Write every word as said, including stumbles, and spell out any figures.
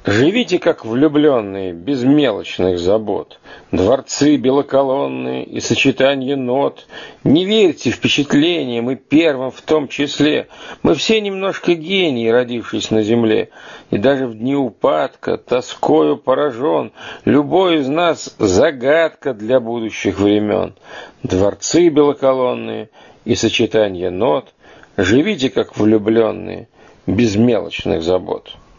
Живите, как влюбленные, без мелочных забот. Дворцы белоколонные и сочетанье нот. Не верьте впечатлениям и первым в том числе. Мы все немножко гении, родившись на земле. И даже в дни упадка, тоскою поражен, любой из нас загадка для будущих времен. Дворцы белоколонные и сочетанье нот. Живите, как влюбленные, без мелочных забот.